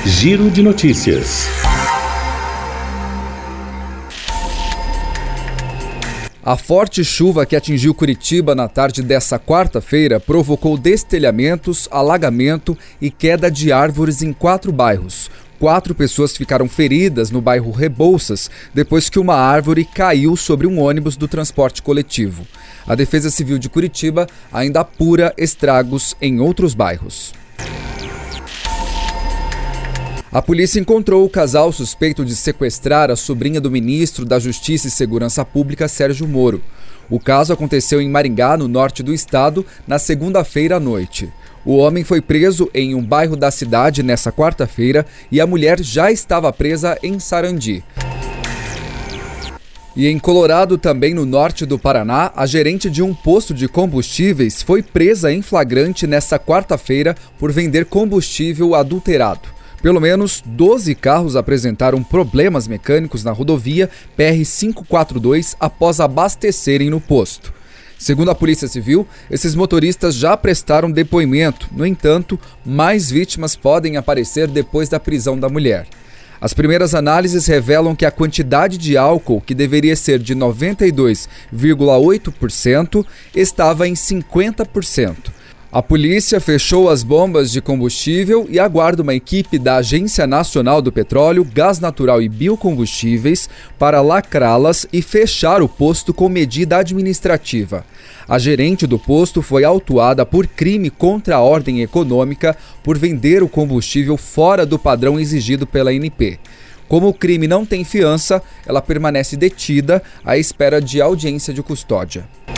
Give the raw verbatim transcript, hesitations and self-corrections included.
Giro de Notícias. A forte chuva que atingiu Curitiba na tarde dessa quarta-feira provocou destelhamentos, alagamento e queda de árvores em quatro bairros. Quatro pessoas ficaram feridas no bairro Rebouças depois que uma árvore caiu sobre um ônibus do transporte coletivo. A Defesa Civil de Curitiba ainda apura estragos em outros bairros. A polícia encontrou o casal suspeito de sequestrar a sobrinha do ministro da Justiça e Segurança Pública, Sérgio Moro. O caso aconteceu em Maringá, no norte do estado, na segunda-feira à noite. O homem foi preso em um bairro da cidade nessa quarta-feira e a mulher já estava presa em Sarandi. E em Colorado, também no norte do Paraná, a gerente de um posto de combustíveis foi presa em flagrante nessa quarta-feira por vender combustível adulterado. Pelo menos doze carros apresentaram problemas mecânicos na rodovia P R quinhentos e quarenta e dois após abastecerem no posto. Segundo a Polícia Civil, esses motoristas já prestaram depoimento. No entanto, mais vítimas podem aparecer depois da prisão da mulher. As primeiras análises revelam que a quantidade de álcool, que deveria ser de noventa e dois vírgula oito por cento, estava em cinquenta por cento. A polícia fechou as bombas de combustível e aguarda uma equipe da Agência Nacional do Petróleo, Gás Natural e Biocombustíveis para lacrá-las e fechar o posto com medida administrativa. A gerente do posto foi autuada por crime contra a ordem econômica por vender o combustível fora do padrão exigido pela A N P. Como o crime não tem fiança, ela permanece detida à espera de audiência de custódia.